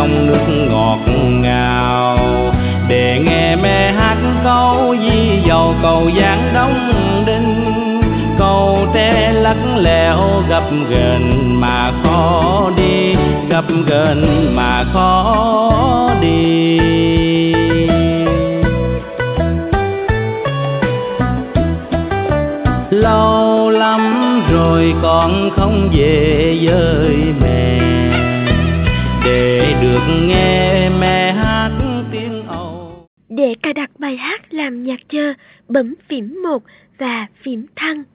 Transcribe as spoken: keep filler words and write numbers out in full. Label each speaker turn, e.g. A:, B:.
A: dòng nước ngọt ngào, để nghe mẹ hát câu di dầu cầu Giảng Đông Đinh. Cầu tre lắc lẻo gập ghềnh mà khó đi, gập ghềnh mà khó đi. Lâu lắm rồi con không về với mẹ, để được nghe mẹ hát tiếng Âu.
B: Để cài đặt bài hát làm nhạc chờ, bấm phím một và phím thăng.